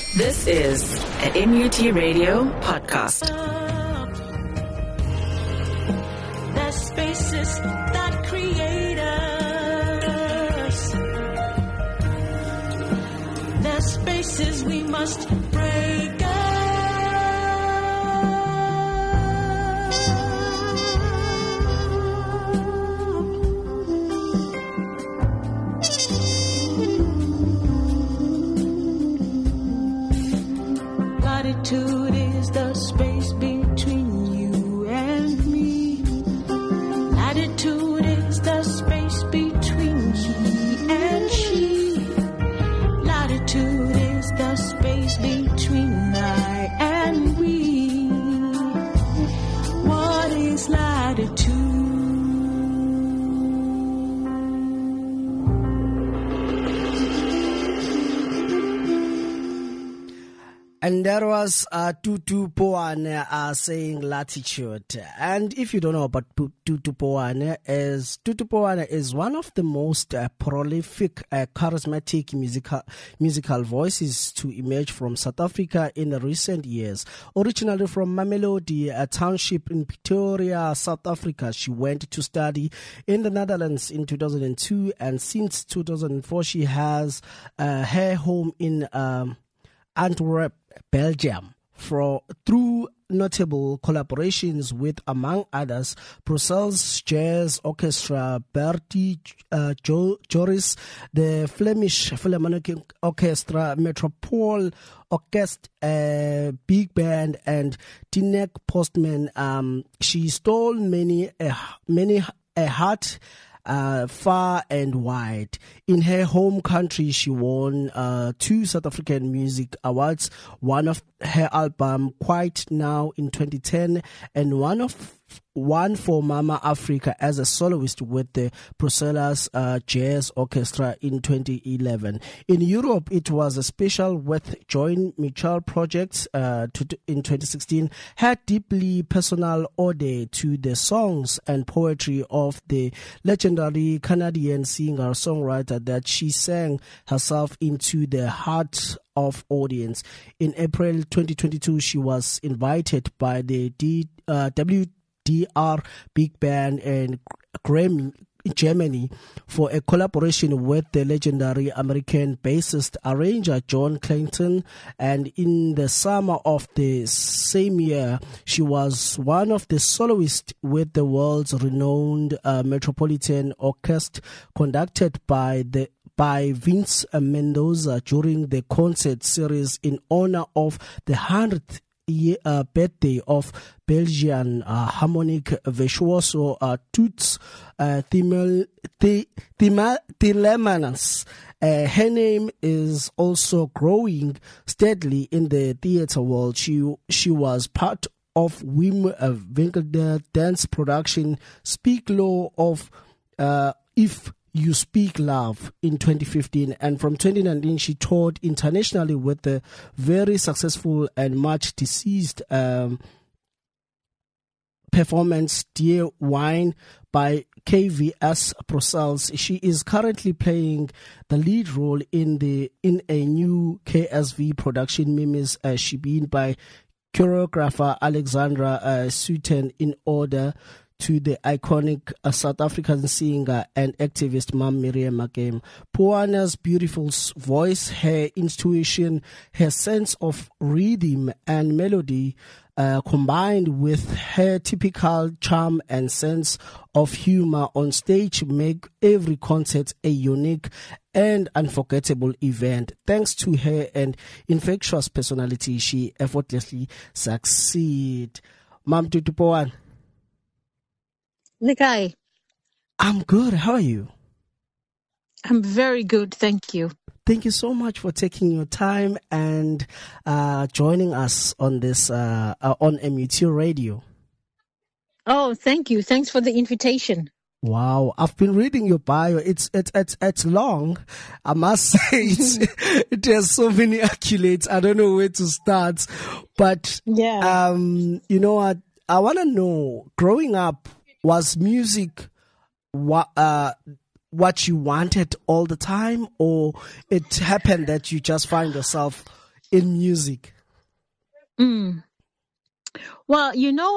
This is an MUT Radio podcast. There's spaces that create us. There's spaces we must break up. Latitude is the space between you and me. Latitude is the space between he and she. Latitude is the space between I and we. What is latitude? And that was Tutu Poane saying latitude. And if you don't know about Tutu Poane, is one of the most prolific, charismatic musical voices to emerge from South Africa in recent years. Originally from Mamelodi, a township in Pretoria, South Africa, she went to study in the Netherlands in 2002, and since 2004 she has her home in Antwerp, Belgium, through notable collaborations with, among others, Brussels Jazz Orchestra, Bertie Joris, the Flemish Philharmonic Orchestra, Metropole Orchestra, Big Band, and Tinek Postman. She stole many a heart far and wide. In her home country, she won 2 South African Music Awards, one of her album Quite Now in 2010, and one for Mama Africa as a soloist with the Brussels Jazz Orchestra in 2011. In Europe, it was a special with Joint Mutual Projects in 2016, her deeply personal ode to the songs and poetry of the legendary Canadian singer-songwriter that she sang herself into the heart of audience. In April 2022, she was invited by the WDR Big Band and Grammy Germany for a collaboration with the legendary American bassist arranger John Clayton, and in the summer of the same year she was one of the soloists with the world's renowned Metropolitan Orchestra, conducted by Vince Mendoza during the concert series in honor of the 100th birthday of Belgian harmonic virtuoso Toots Thielemans. Her name is also growing steadily in the theater world. She was part of Wim Winkler dance production Speak Low of If You Speak Love in 2015, and from 2019 she toured internationally with the very successful and much deceased performance Dear Wine by KVS Brussels. She is currently playing the lead role in a new KSV production, Mimis Shibin, by choreographer Alexandra Sutton, in order to the iconic South African singer and activist Mam Miriam Makeba. Poane's beautiful voice, her intuition, her sense of rhythm and melody, combined with her typical charm and sense of humor on stage, make every concert a unique and unforgettable event. Thanks to her and infectious personality, she effortlessly succeeds. Mam Tutu Poane. Nikai. I'm good. How are you? I'm very good. Thank you. Thank you so much for taking your time and joining us on this on MUT Radio. Oh, thank you. Thanks for the invitation. Wow, I've been reading your bio. It's long. I must say it has so many accolades. I don't know where to start, but yeah. You know what? I want to know. Growing up, was music what you wanted all the time, or it happened that you just find yourself in music? Well,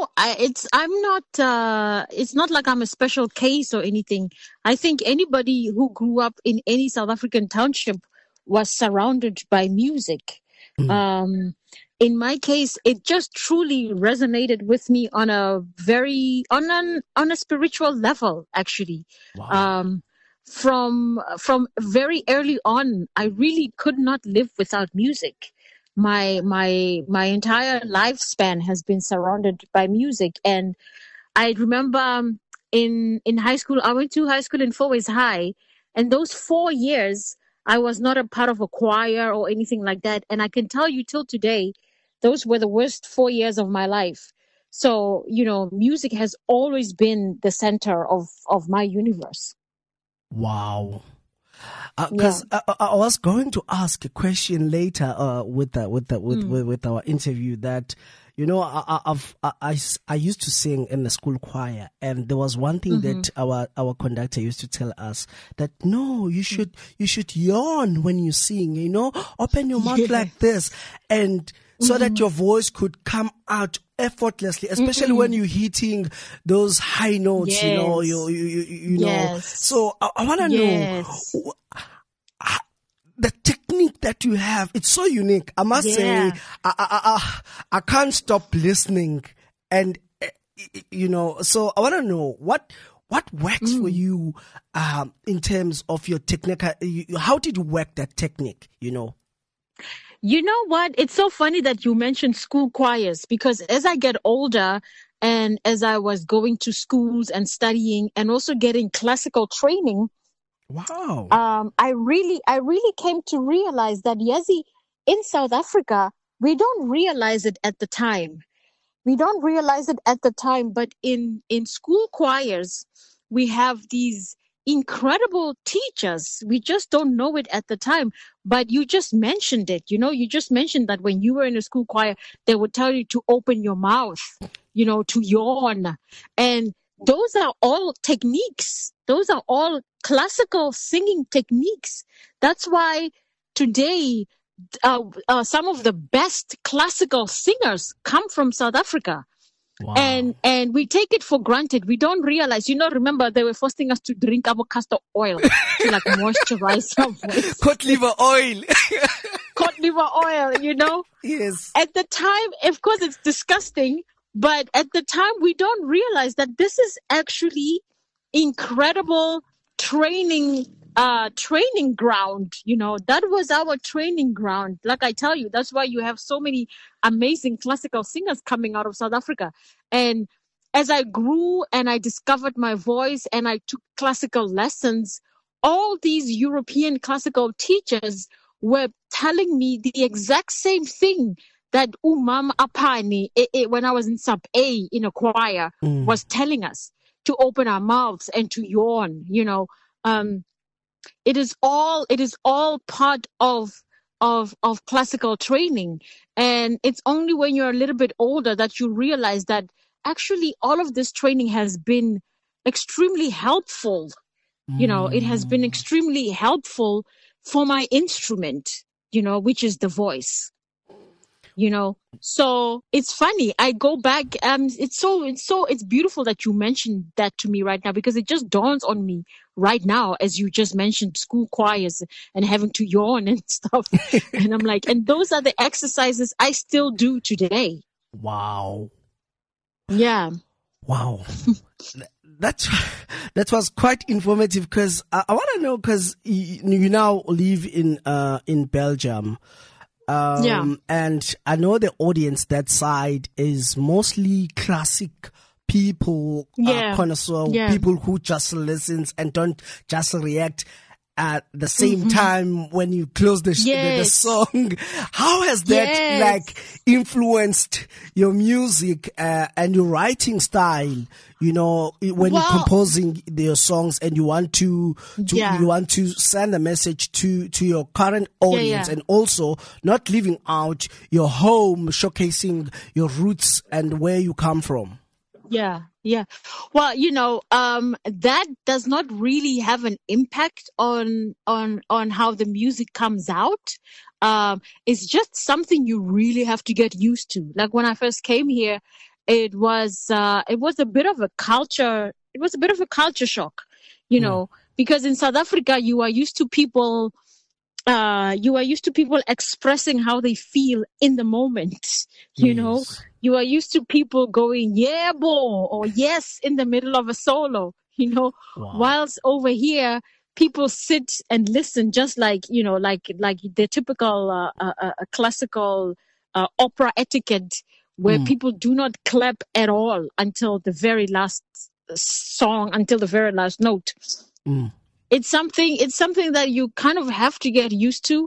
it's not like I'm a special case or anything. I think anybody who grew up in any South African township was surrounded by music. In my case, it just truly resonated with me on a on a spiritual level, actually. Wow. From very early on, I really could not live without music. My entire lifespan has been surrounded by music. And I remember in high school, I went to high school in Fourways High, and those 4 years I was not a part of a choir or anything like that. And I can tell you till today, those were the worst 4 years of my life. So, music has always been the center of my universe. Wow. Because I was going to ask a question later with our interview that, I used to sing in the school choir, and there was one thing that our conductor used to tell us, that no, you should yawn when you sing, open your mouth like this, and so that your voice could come out effortlessly, especially when you're hitting those high notes, Yes. you Yes. know. So I want to Yes. know the technique that you have. It's so unique. I must say, I can't stop listening, and so I want to know what works for you in terms of your technique. How did you work that technique? You know what? It's so funny that you mentioned school choirs, because as I get older and as I was going to schools and studying and also getting classical training, Wow. I really came to realize that, Yazi, in South Africa, we don't realize it at the time. But in school choirs, we have these incredible teachers. We just don't know it at the time. But you just mentioned it. You just mentioned that when you were in a school choir, they would tell you to open your mouth, to yawn. And those are all techniques. Those are all classical singing techniques. That's why today, some of the best classical singers come from South Africa. Wow. And we take it for granted. We don't realize, remember they were forcing us to drink our castor oil to like moisturize our voice. Cod liver oil. Cod liver oil, Yes. At the time, of course, it's disgusting, but at the time we don't realize that this is actually incredible training ground. That was our training ground. Like I tell you, that's why you have so many amazing classical singers coming out of South Africa. And as I grew and I discovered my voice and I took classical lessons, all these European classical teachers were telling me the exact same thing that Umam Apani, when I was in sub A in a choir, was telling us, to open our mouths and to yawn. It is all part of classical training. And it's only when you're a little bit older that you realize that actually all of this training has been extremely helpful. It has been extremely helpful for my instrument, which is the voice. So it's funny. I go back. It's beautiful that you mentioned that to me right now, because it just dawns on me right now as you just mentioned school choirs and having to yawn and stuff. And I'm like, and those are the exercises I still do today. Wow. Yeah. Wow. That was quite informative, because I want to know, because you now live in Belgium. And I know the audience that side is mostly classic people, connoisseur, people who just listens and don't just react at the same time when you close the song. How has that influenced your music and your writing style? When you're composing your songs and you want to send a message to your current audience, and also not leaving out your home, showcasing your roots and where you come from. Yeah. Well, that does not really have an impact on how the music comes out. It's just something you really have to get used to. Like when I first came here, it was a bit of a culture. It was a bit of a culture shock, because in South Africa you are used to people. You are used to people expressing how they feel in the moment. Yes. You are used to people going, yeah, bo, or yes, in the middle of a solo, Wow. whilst over here, people sit and listen just like, like the typical classical opera etiquette where people do not clap at all until the very last song, until the very last note. It's something that you kind of have to get used to.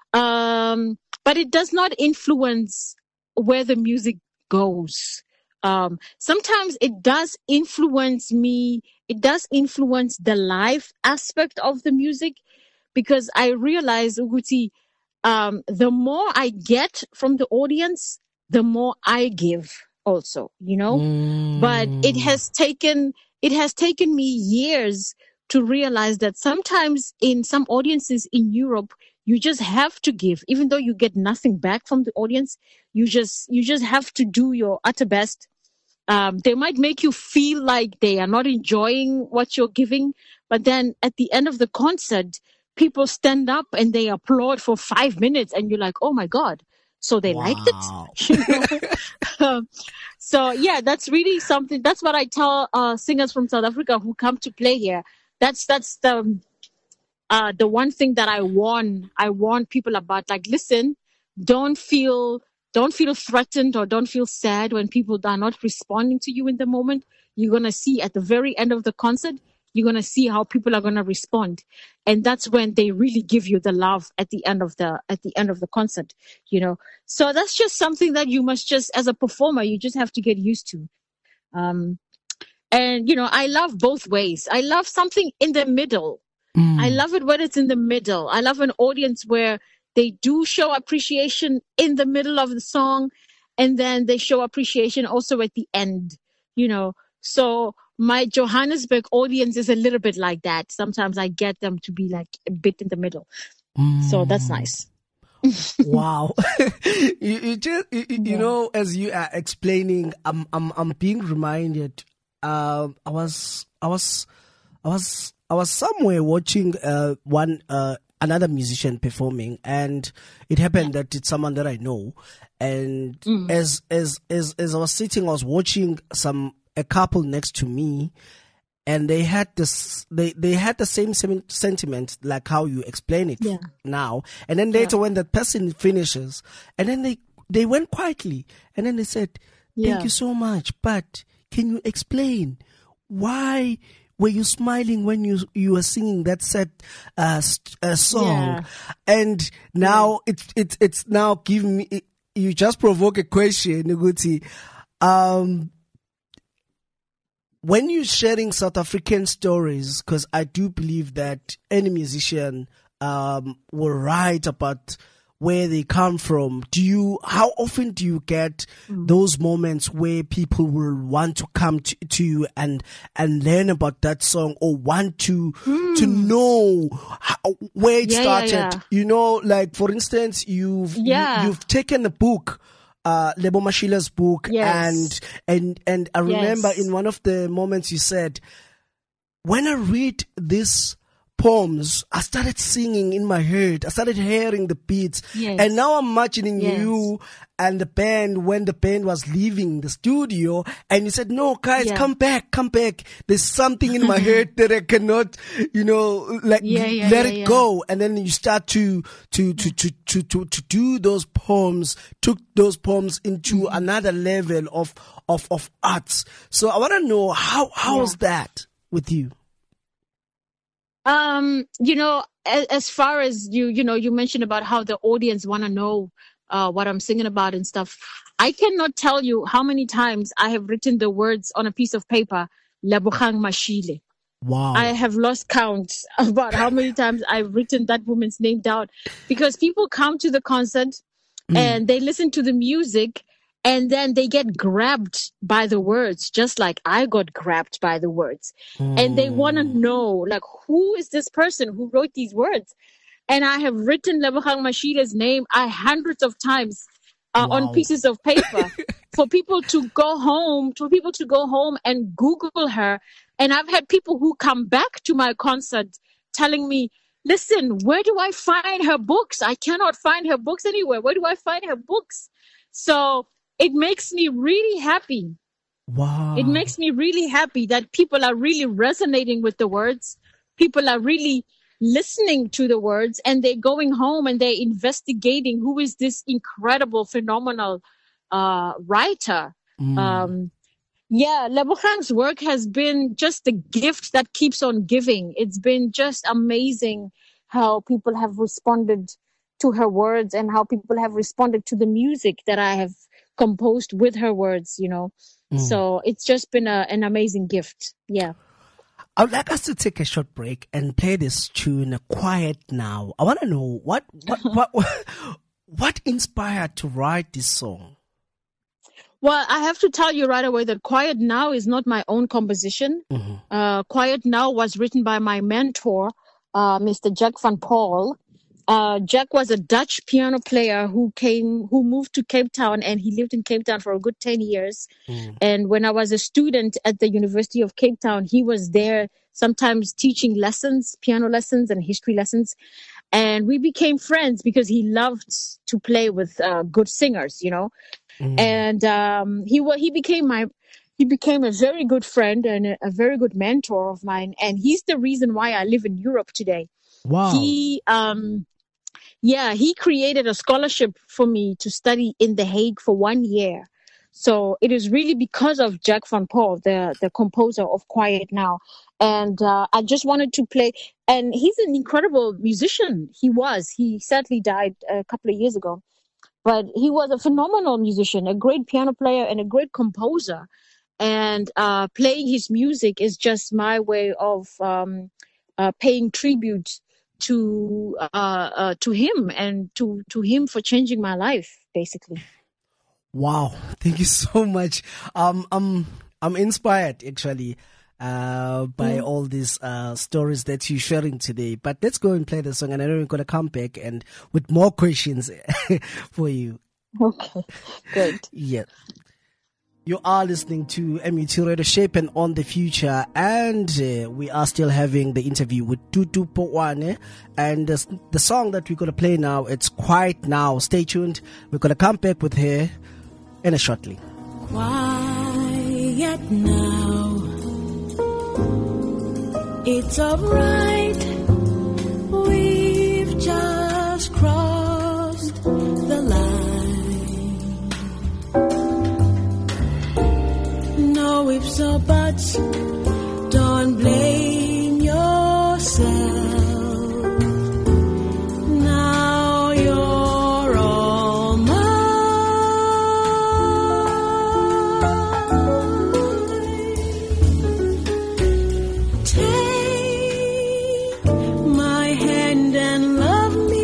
But it does not influence where the music goes. Sometimes it does influence me. It does influence the live aspect of the music, because I realize, Uguti, the more I get from the audience, the more I give also, but it has taken me years to realize that sometimes in some audiences in Europe, you just have to give, even though you get nothing back from the audience. You just have to do your utter best. They might make you feel like they are not enjoying what you're giving, but then at the end of the concert, people stand up and they applaud for 5 minutes, and you're like, oh my God, so they liked it. So yeah, that's really something. That's what I tell singers from South Africa who come to play here. That's the one thing that I warn people about. Like, listen, don't feel threatened or don't feel sad when people are not responding to you in the moment. You're gonna see at the very end of the concert, you're gonna see how people are gonna respond, and that's when they really give you the love at the end of the concert. So that's just something that you must just, as a performer, you just have to get used to. And, I love both ways. I love something in the middle. I love it when it's in the middle. I love an audience where they do show appreciation in the middle of the song, and then they show appreciation also at the end, So my Johannesburg audience is a little bit like that. Sometimes I get them to be like a bit in the middle. So that's nice. Wow. As you are explaining, I'm being reminded. I was somewhere watching another musician performing, and it happened that it's someone that I know. And as I was sitting, I was watching a couple next to me, and they had this. They had the same sentiment like how you explain it now. And then later, when that person finishes, and then they went quietly, and then they said, "Thank you so much, but can you explain why were you smiling when you were singing that sad song?" Yeah. And now it's now giving me. You just provoke a question, Nguti. When you're sharing South African stories, because I do believe that any musician will write about where they come from. How often do you get those moments where people will want to come to you and learn about that song, or want to know where it started? Like for instance, you've taken a book, Lebo Mashila's book, and I remember in one of the moments you said, when I read this poems, I started singing in my head. I started hearing the beats. And now I'm imagining you and the band when the band was leaving the studio, and you said, "No, guys, come back. There's something in my head that I cannot, let it go." And then you start to do those poems, took those poems into another level of arts. So I want to know how's that with you? As far as you mentioned about how the audience want to know what I'm singing about and stuff. I cannot tell you how many times I have written the words on a piece of paper, Lebogang Mashile. Wow. I have lost count about how many times I've written that woman's name down, because people come to the concert and they listen to the music, and then they get grabbed by the words, just like I got grabbed by the words. And they want to know, like, who is this person who wrote these words? And I have written Lebogang Mashila's name hundreds of times on pieces of paper for people to go home, and Google her. And I've had people who come back to my concert telling me, listen, where do I find her books? I cannot find her books anywhere. Where do I find her books? So it makes me really happy. Wow. It makes me really happy that people are really resonating with the words. People are really listening to the words, and they're going home and they're investigating who is this incredible, phenomenal writer. Lebogang's work has been just a gift that keeps on giving. It's been just amazing how people have responded to her words and how people have responded to the music that I have composed with her words, you know. So it's just been an amazing gift. Yeah. I would like us to take a short break and play this tune, Quiet Now. I want to know what inspired to write this song? Well, I have to tell you right away that Quiet Now is not my own composition. Quiet Now was written by my mentor, Mr. Jack van Paul. Jack was a Dutch piano player who moved to Cape Town, and he lived in Cape Town for a good 10 years. And when I was a student at the University of Cape Town, he was there sometimes teaching lessons, piano lessons and history lessons. And we became friends because he loved to play with good singers, you know. And he became a very good friend and a very good mentor of mine. And he's the reason why I live in Europe today. Wow. He created a scholarship for me to study in The Hague for 1 year. So it is really because of Jack van Paul, the composer of Quiet Now. And I just wanted to play. And he's an incredible musician. He sadly died a couple of years ago. But he was a phenomenal musician, a great piano player and a great composer. And playing his music is just my way of paying tribute to him and to him for changing my life, basically. Wow, thank you so much. I'm inspired actually by all these stories that you're sharing today. But let's go and play the song, and I know we're gonna come back and with more questions for you. Okay, good. Yeah. You are listening to MUT Radio, Shaping on the Future, and we are still having the interview with Tutu Powane. And the song that we're going to play now, it's Quiet Now. Stay tuned. We're going to come back with her in a shortly. Quiet now. It's alright. We've just crossed the line. No ifs or buts, don't blame yourself. Now you're all mine. Take my hand and love me.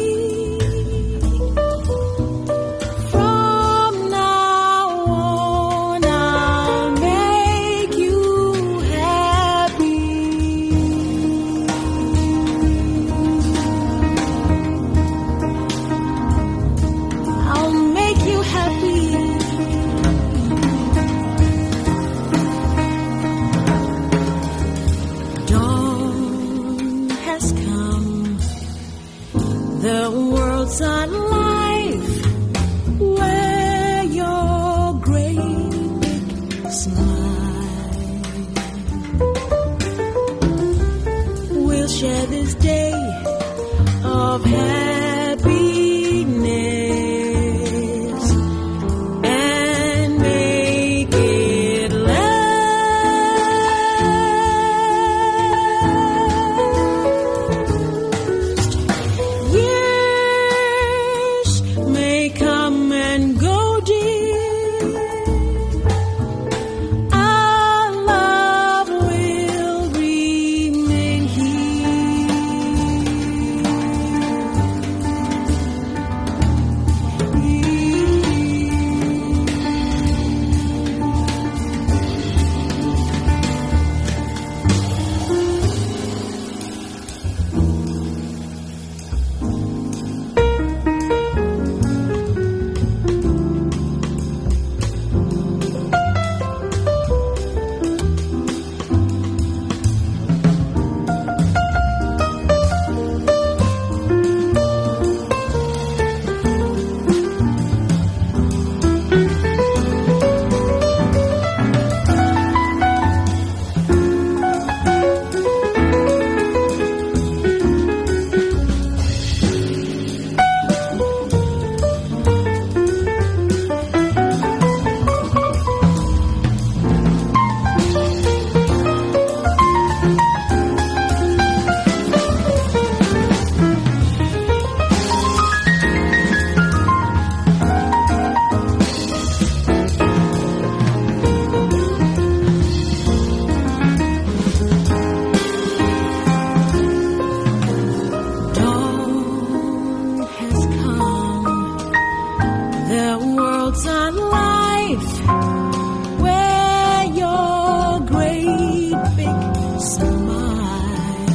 our world's on life, where your great big smile.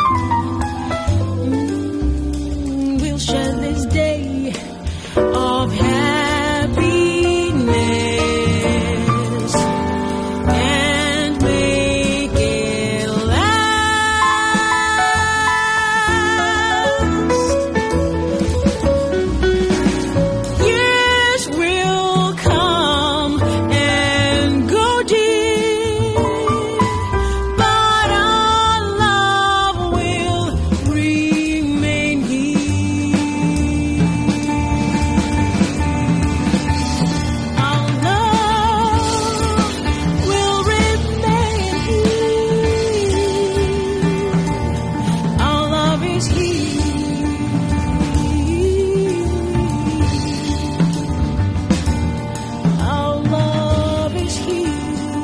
We'll share this day of happiness and make it last. Years will come and go, dear, but our love will remain here. Our love will remain here. Our love is here. Our love is here.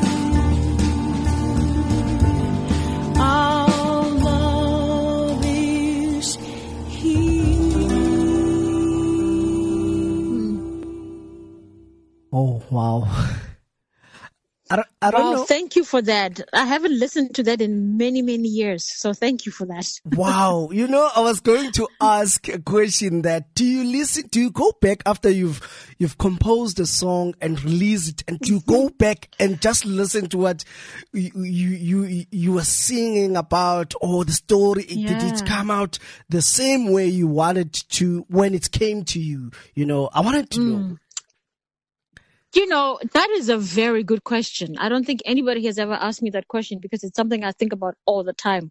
Our love is here. Oh, wow. I don't Wow, know. thank you for that. I haven't listened to that in many, many years. So thank you for that. Wow. You know, I was going to ask a question that do you go back after you've composed a song and release it, and do you go back and just listen to what you were singing about, or the story? Did it Yeah. come out the same way you wanted to when it came to you? You know, I wanted to know. You know, that is a very good question. I don't think anybody has ever asked me that question because it's something I think about all the time.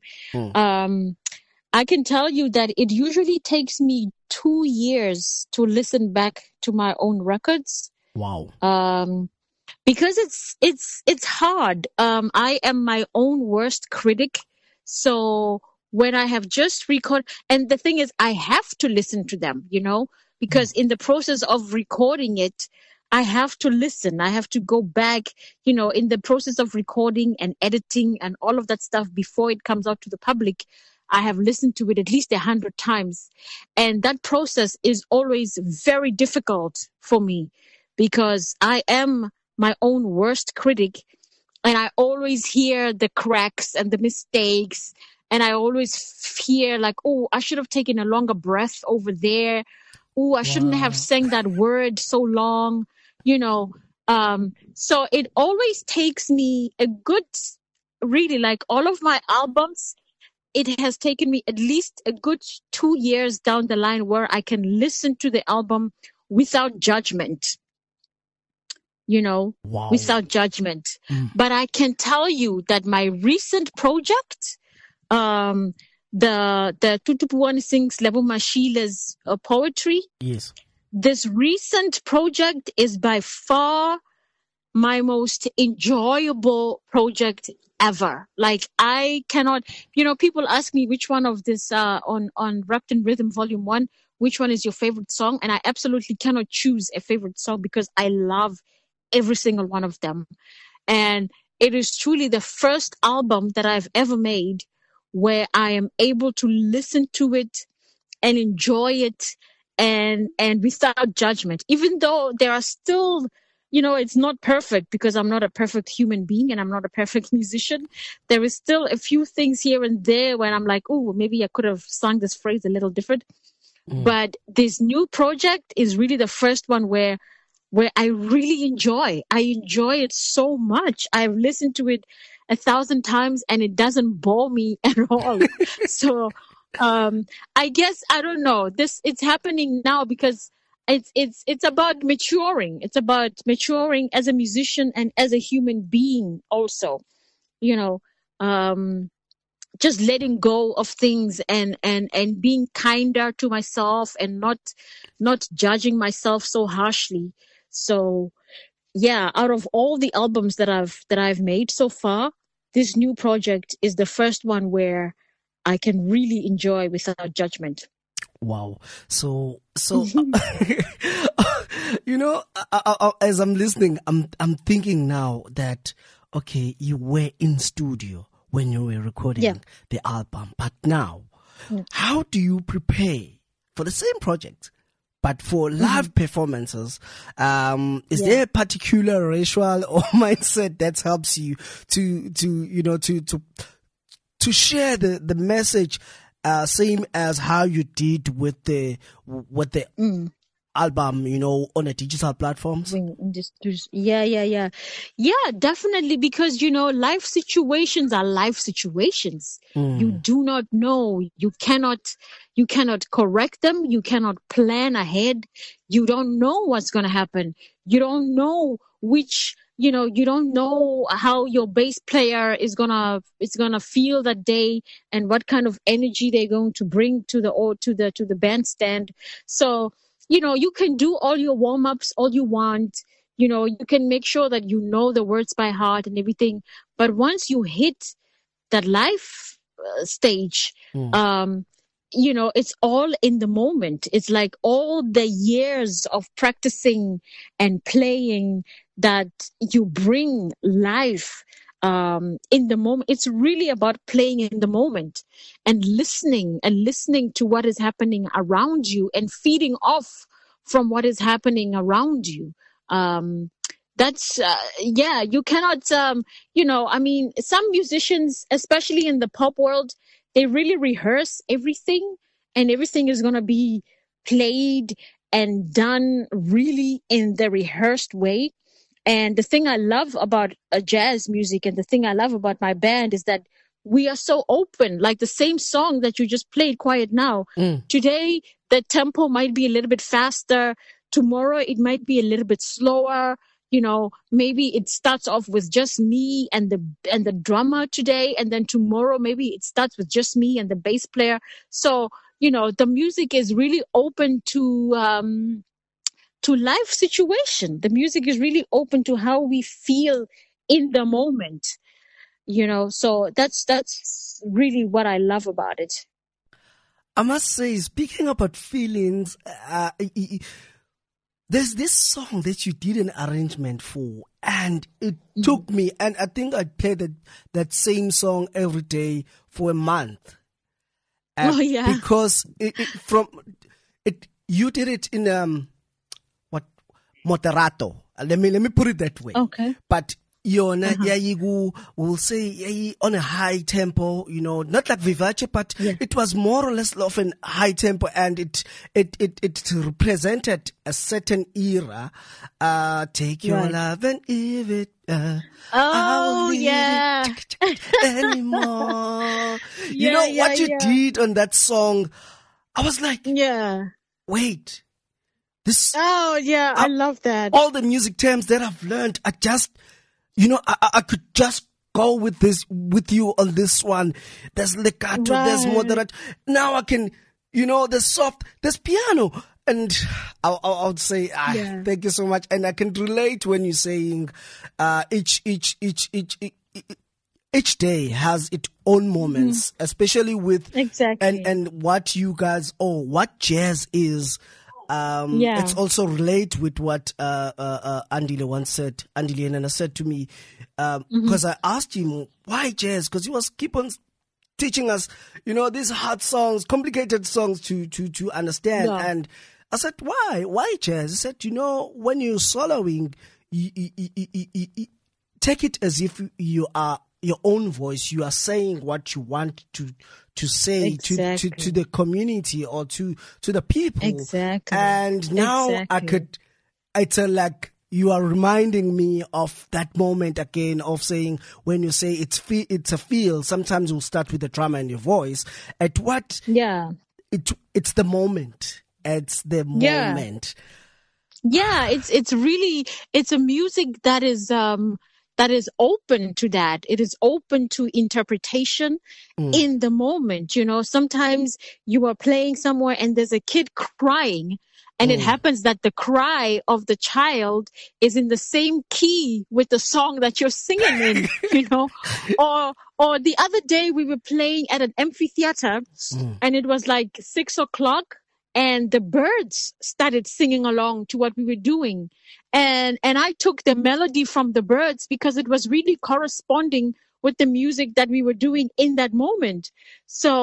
I can tell you that it usually takes me 2 years to listen back to my own records. Wow. Because it's hard. I am my own worst critic. So when I have just recorded, and the thing is, I have to listen to them, you know, because in the process of recording it, I have to listen. I have to go back, you know, in the process of recording and editing and all of that stuff before it comes out to the public. I have listened to it at least 100 times. And that process is always very difficult for me because I am my own worst critic. And I always hear the cracks and the mistakes. And I always hear like, oh, I should have taken a longer breath over there. Oh, I shouldn't have sang that word so long, you know. So it always takes me a good, really, like all of my albums, it has taken me at least a good 2 years down the line where I can listen to the album without judgment, you know, Wow. without judgment. But I can tell you that my recent project, the Tutupuani sings Lebo Mashila's poetry. Yes. This recent project is by far my most enjoyable project ever. Like I cannot, you know, people ask me which one of this on Wrapped in Rhythm Volume 1, which one is your favorite song? And I absolutely cannot choose a favorite song because I love every single one of them. And it is truly the first album that I've ever made where I am able to listen to it and enjoy it and without judgment, even though there are still, you know, it's not perfect because I'm not a perfect human being and I'm not a perfect musician. There is still a few things here and there when I'm like, oh, maybe I could have sung this phrase a little different. But this new project is really the first one where I really enjoy. I enjoy it so much. I've listened to it 1,000 times and it doesn't bore me at all. So I guess, I don't know, it's happening now because it's about maturing. It's about maturing as a musician and as a human being also, you know, just letting go of things and being kinder to myself and not judging myself so harshly. So yeah, out of all the albums that I've made so far, this new project is the first one where I can really enjoy without judgment. Wow. So you know, as I'm listening, I'm thinking now that, okay, you were in studio when you were recording the album, but now, how do you prepare for the same project, But for live performances, is there a particular ritual or mindset that helps you to share the message, same as how you did with the album, on a digital platforms? Yeah, definitely, because life situations are life situations. You do not know, you cannot correct them, you cannot plan ahead, you don't know what's going to happen, you don't know you don't know how your bass player is gonna feel that day, and what kind of energy they're going to bring to the bandstand. So you can do all your warm-ups all you want. You can make sure that you know the words by heart and everything. But once you hit that life stage, it's all in the moment. It's like all the years of practicing and playing that you bring life in the moment. It's really about playing in the moment and listening to what is happening around you and feeding off from what is happening around you. That's you cannot some musicians, especially in the pop world, they really rehearse everything, and everything is going to be played and done really in the rehearsed way. And the thing I love about jazz music, and the thing I love about my band, is that we are so open. Like the same song that you just played, Quiet Now. Today, the tempo might be a little bit faster. Tomorrow, it might be a little bit slower. Maybe it starts off with just me and the drummer today, and then tomorrow maybe it starts with just me and the bass player. So the music is really open to life situation. The music is really open to how we feel in the moment. So that's really what I love about it. I must say, speaking about feelings, there's this song that you did an arrangement for, and it took me, and I think I played that same song every day for a month. Because you did it in moderato. Let me put it that way. Okay. But Yona will say on a high tempo, not like Vivace, but it was more or less of a high tempo, and it represented a certain era. Take your love and give it. Oh yeah. Anymore. What you did on that song, I was like, wait. I love that. All the music terms that I've learned are just, I could just go with you on this one. There's legato, there's moderate. Now I can, there's soft, there's piano. And I would say, thank you so much. And I can relate when you're saying, each day has its own moments, especially with, and what you guys, what jazz is. It's also relate with what Andile once said. Andile Nana said to me, because I asked him why jazz, because he was keep on teaching us, these hard songs, complicated songs to understand. And I said, why jazz? He said, when you're soloing, you take it as if you are your own voice. You are saying what you want to say to the community or to the people. Exactly. And now it's like you are reminding me of that moment again of saying, when you say it's a feel, sometimes we'll start with the drama and your voice. At what? Yeah. It's the moment. It's the moment. Yeah, it's really, it's a music that is open to that. It is open to interpretation in the moment. Sometimes you are playing somewhere and there's a kid crying, and it happens that the cry of the child is in the same key with the song that you're singing in, Or the other day we were playing at an amphitheater and it was like 6:00 and the birds started singing along to what we were doing. And I took the melody from the birds because it was really corresponding with the music that we were doing in that moment. So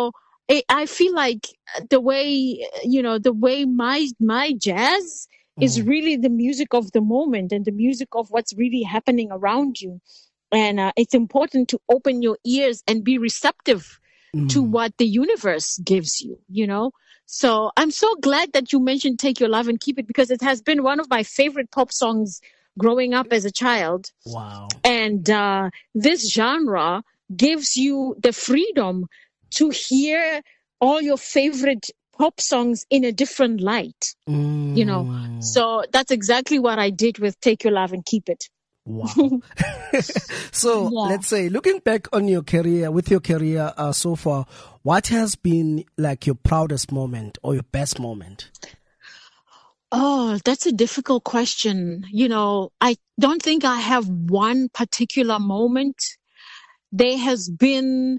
I feel like the way, my jazz is really the music of the moment and the music of what's really happening around you. And it's important to open your ears and be receptive to what the universe gives you, So I'm so glad that you mentioned Take Your Love and Keep It, because it has been one of my favorite pop songs growing up as a child. Wow. And this genre gives you the freedom to hear all your favorite pop songs in a different light, So that's exactly what I did with Take Your Love and Keep It. Wow. So let's say, looking back on your career, so far, what has been like your proudest moment or your best moment? Oh, that's a difficult question. I don't think I have one particular moment. There has been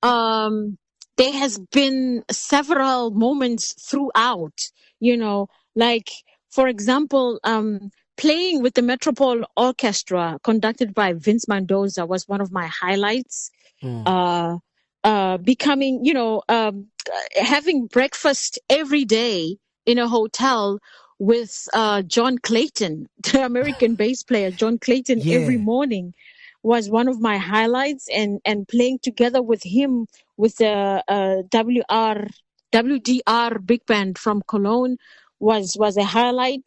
several moments throughout, like, for example, playing with the Metropole Orchestra conducted by Vince Mendoza was one of my highlights. Becoming, having breakfast every day in a hotel with John Clayton, the American bass player, John Clayton, every morning was one of my highlights, and playing together with him with the WDR big band from Cologne was a highlight.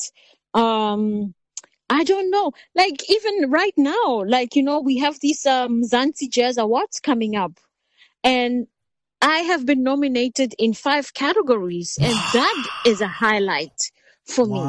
I don't know, like even right now, we have these Mzansi Jazz Awards coming up, and I have been nominated in 5 categories, and that is a highlight for me.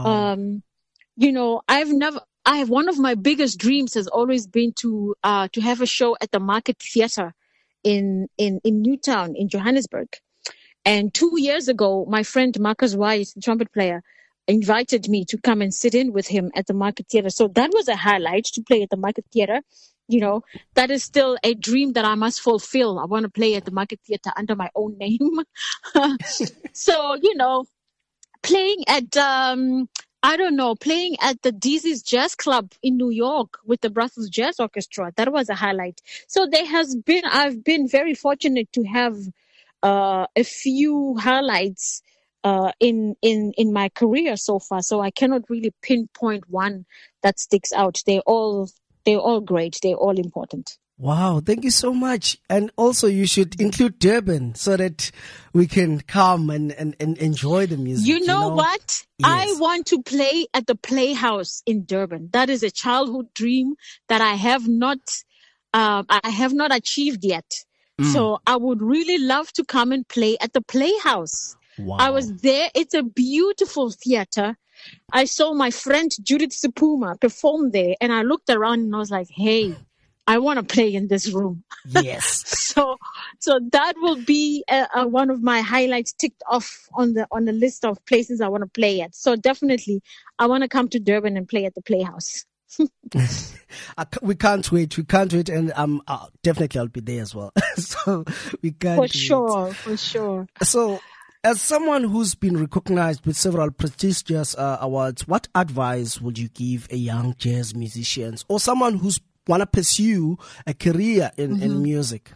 One of my biggest dreams has always been to have a show at the Market Theatre in Newtown in Johannesburg. And 2 years ago, my friend Marcus Wise, the trumpet player, invited me to come and sit in with him at the Market Theatre. So that was a highlight, to play at the Market Theatre. That is still a dream that I must fulfill. I want to play at the Market Theatre under my own name. So, playing at playing at the Dizzy's Jazz Club in New York with the Brussels Jazz Orchestra, that was a highlight. So I've been very fortunate to have a few highlights in my career so far. So I cannot really pinpoint one that sticks out. They're all great. They're all important. Wow, thank you so much. And also, you should include Durban so that we can come and enjoy the music. You know what? Yes. I want to play at the Playhouse in Durban. That is a childhood dream that I have not achieved yet. So I would really love to come and play at the Playhouse. Wow. I was there. It's a beautiful theater. I saw my friend Judith Sepuma perform there, and I looked around and I was like, hey, I want to play in this room. Yes. So that will be one of my highlights ticked off on the list of places I want to play at. So definitely, I want to come to Durban and play at the Playhouse. We can't wait, and definitely I'll be there as well. So we can't for wait. For sure. So, as someone who's been recognized with several prestigious awards, what advice would you give a young jazz musician or someone who's want to pursue a career in music?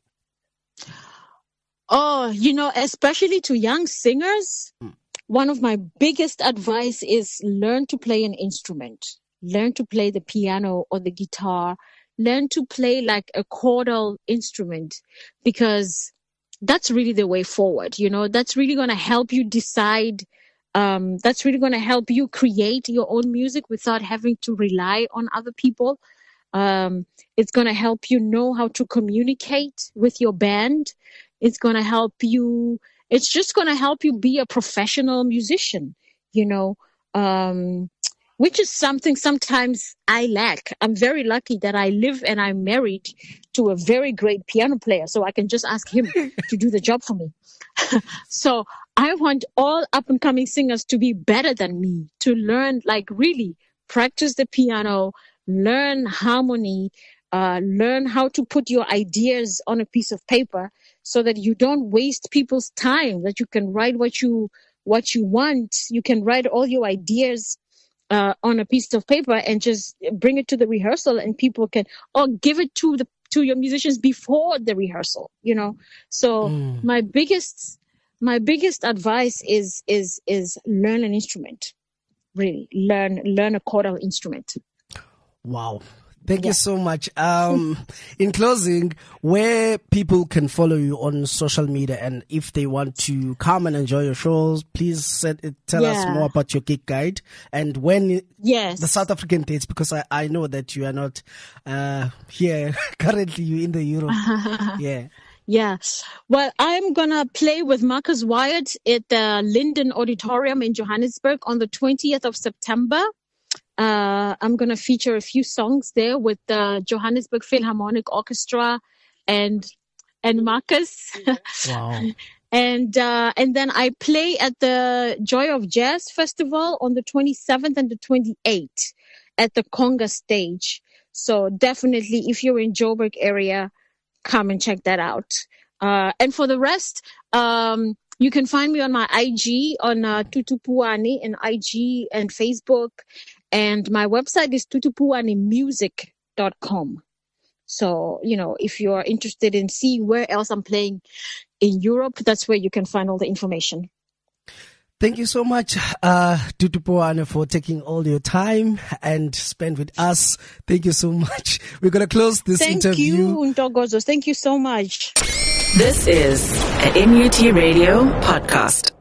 Oh, especially to young singers, one of my biggest advice is learn to play an instrument. Learn to play the piano or the guitar. Learn to play like a chordal instrument, because that's really the way forward. That's really going to help you decide. That's really going to help you create your own music without having to rely on other people. It's going to help you know how to communicate with your band. It's going to help you. It's just going to help you be a professional musician, which is something sometimes I lack. I'm very lucky that I live and I'm married to a very great piano player, so I can just ask him to do the job for me. So I want all up-and-coming singers to be better than me, to learn, really practice the piano, learn harmony, learn how to put your ideas on a piece of paper so that you don't waste people's time, that you can write what you want. You can write all your ideas on a piece of paper and just bring it to the rehearsal, and people can, or give it to to your musicians before the rehearsal, So my biggest advice is learn an instrument. Really learn a chordal instrument. Wow. Thank you so much. In closing, where people can follow you on social media, and if they want to come and enjoy your shows, please tell us more about your gig guide and when the South African dates, because I know that you are not here currently. You're in the Europe. Yeah. Well, I'm going to play with Marcus Wyatt at the Linden Auditorium in Johannesburg on the 20th of September. I'm going to feature a few songs there with the Johannesburg Philharmonic Orchestra and Marcus. Wow. And then I play at the Joy of Jazz Festival on the 27th and the 28th at the Conga stage. So definitely, if you're in Joburg area, come and check that out. And for the rest, you can find me on my IG on Tutu Puane and IG and Facebook. And my website is tutupuanemusic.com. So, if you're interested in seeing where else I'm playing in Europe, that's where you can find all the information. Thank you so much, Tutu Puane, for taking all your time and spend with us. Thank you so much. We're going to close this interview. Thank you, Ntokozo. Thank you so much. This is a NUT Radio podcast.